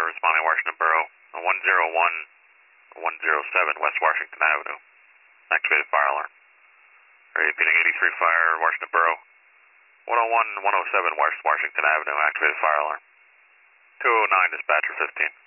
responding Washington Borough. 101-107 West Washington Avenue. Activated fire alarm. Repeating 83 fire, Washington Borough. 101-107 West Washington Avenue. Activated fire alarm. 209 dispatcher 15.